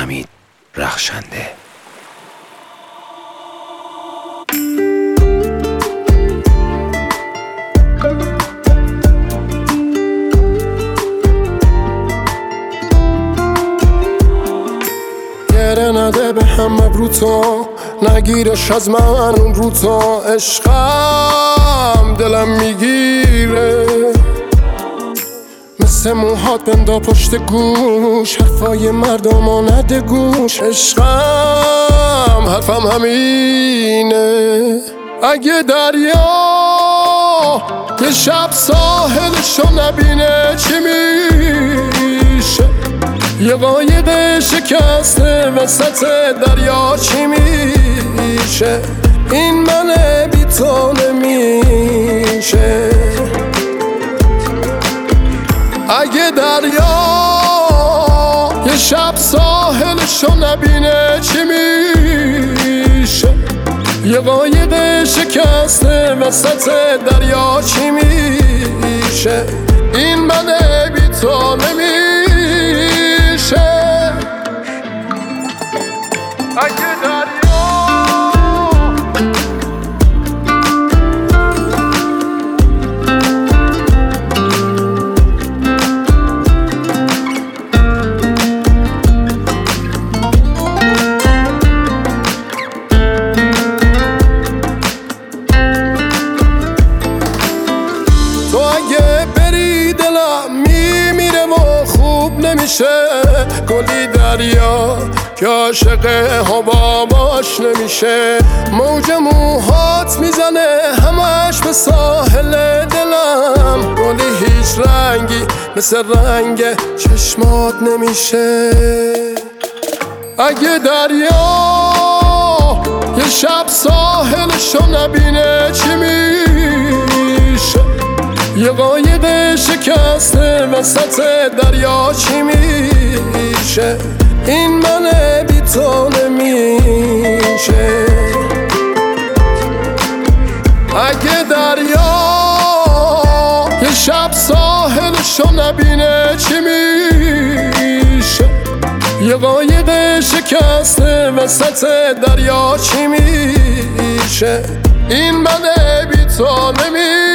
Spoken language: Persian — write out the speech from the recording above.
حمید رخشنده. گره نده به هم مبروتا، نگیرش از من اون روتا. عشقم دلم میگیره مثل موهات بندا پشت گوش، حرفای مردم نده گوش. عشقم حرفم همینه، اگه دریا یه شب ساحلشو نبینه چی میشه؟ یه قایق شکسته وسط دریا چی میشه؟ این منه بی تو نمیشه. اگه دریا یه شب ساحلشو نبینه چی میشه؟ یه قایق شکسته وسط دریا چی میشه؟ این منه بی تو نمیشه. اگه دریا تو اگه بری دلم میمیره و خوب نمیشه. کلی دریا که عاشق حباباش نمیشه. موج موهات میزنه همش به ساحل دلم. کلی هیچ رنگی مثل رنگ چشمات نمیشه. اگه دریا یه شب ساحلشو نبینه چی میشه؟ یه قایق شکسته وسط دریا چی میشه؟ این منه بی تو نمیشه. اگه دریا یه شب ساحلشو نبینه چی میشه؟ یه قایق شکسته وسط دریا چی میشه؟ این منه بی تو نمیشه.